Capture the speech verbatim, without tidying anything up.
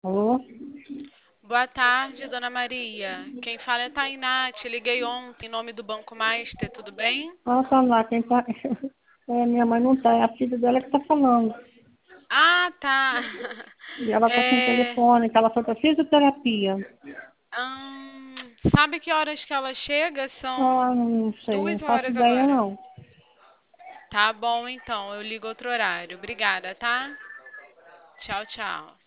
Alô? Boa tarde, dona Maria. Quem fala é Tainá. Te liguei ontem em nome do Banco Master, tudo bem? Ela tá lá, quem tá. É, minha mãe não tá, é a filha dela que tá falando. Ah, tá. E ela tá sem É, telefone, que ela foi pra fisioterapia. hum, sabe que horas que ela chega? São Ah, não sei, não duas faço horas ideia agora. não. Tá bom, então. Eu ligo outro horário. Obrigada, tá? Tchau, tchau.